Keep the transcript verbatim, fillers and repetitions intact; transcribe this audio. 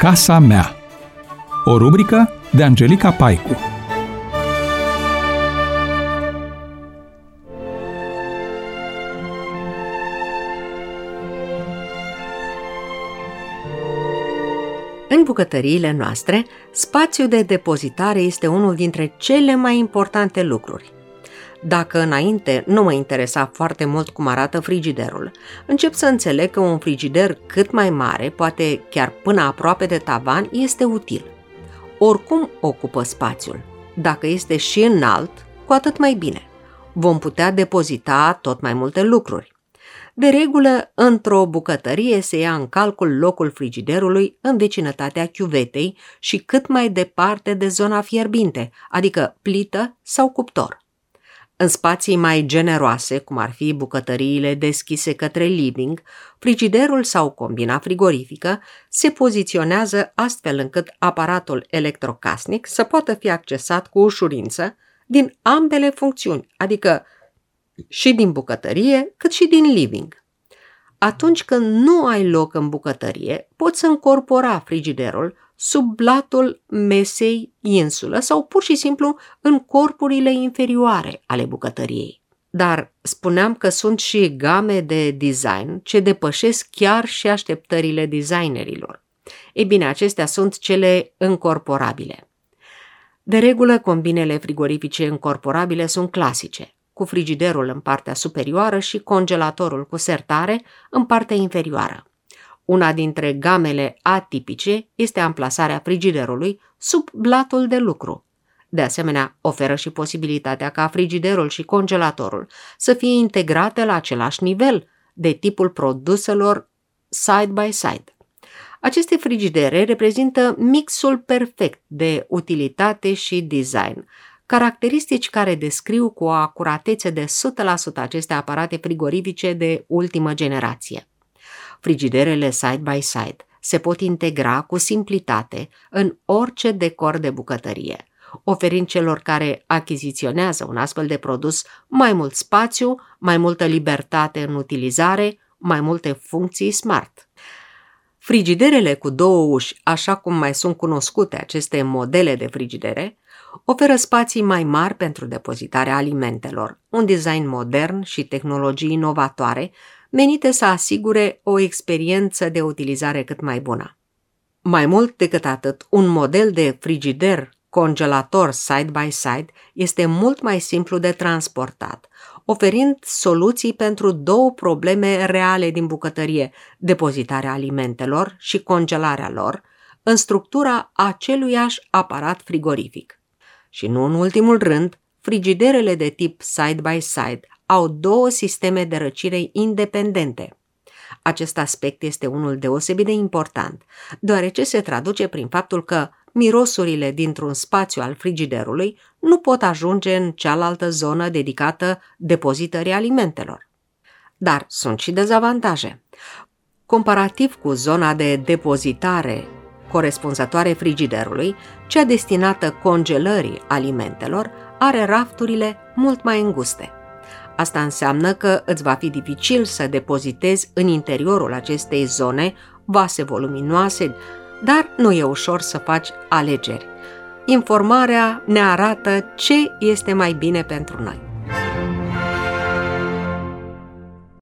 Casa mea. O rubrică de Angelica Paicu. În bucătăriile noastre, spațiul de depozitare este unul dintre cele mai importante lucruri. Dacă înainte nu mă interesa foarte mult cum arată frigiderul, încep să înțeleg că un frigider cât mai mare, poate chiar până aproape de tavan, este util. Oricum ocupă spațiul. Dacă este și înalt, cu atât mai bine. Vom putea depozita tot mai multe lucruri. De regulă, într-o bucătărie se ia în calcul locul frigiderului în vecinătatea chiuvetei și cât mai departe de zona fierbinte, adică plită sau cuptor. În spații mai generoase, cum ar fi bucătăriile deschise către living, frigiderul sau combina frigorifică se poziționează astfel încât aparatul electrocasnic să poată fi accesat cu ușurință din ambele funcțiuni, adică și din bucătărie cât și din living. Atunci când nu ai loc în bucătărie, poți încorpora frigiderul sub blatul mesei insulă sau pur și simplu în corpurile inferioare ale bucătăriei. Dar spuneam că sunt și game de design ce depășesc chiar și așteptările designerilor. Ei bine, acestea sunt cele încorporabile. De regulă, combinele frigorifice încorporabile sunt clasice, cu frigiderul în partea superioară și congelatorul cu sertare în partea inferioară. Una dintre gamele atipice este amplasarea frigiderului sub blatul de lucru. De asemenea, oferă și posibilitatea ca frigiderul și congelatorul să fie integrate la același nivel, de tipul produselor side-by-side. Aceste frigidere reprezintă mixul perfect de utilitate și design, caracteristici care descriu cu o acuratețe de o sută la sută aceste aparate frigorifice de ultimă generație. Frigiderele side-by-side se pot integra cu simplitate în orice decor de bucătărie, oferind celor care achiziționează un astfel de produs mai mult spațiu, mai multă libertate în utilizare, mai multe funcții smart. Frigiderele cu două uși, așa cum mai sunt cunoscute aceste modele de frigidere, oferă spații mai mari pentru depozitarea alimentelor, un design modern și tehnologii inovatoare menite să asigure o experiență de utilizare cât mai bună. Mai mult decât atât, un model de frigider congelator side-by-side este mult mai simplu de transportat, oferind soluții pentru două probleme reale din bucătărie, depozitarea alimentelor și congelarea lor, în structura aceluiași aparat frigorific. Și nu în ultimul rând, frigiderele de tip side-by-side au două sisteme de răcire independente. Acest aspect este unul deosebit de important, deoarece se traduce prin faptul că mirosurile dintr-un spațiu al frigiderului nu pot ajunge în cealaltă zonă dedicată depozitării alimentelor. Dar sunt și dezavantaje. Comparativ cu zona de depozitare corespunzătoare frigiderului, cea destinată congelării alimentelor are rafturile mult mai înguste. Asta înseamnă că îți va fi dificil să depozitezi în interiorul acestei zone vase voluminoase, dar nu e ușor să faci alegeri. Informarea ne arată ce este mai bine pentru noi.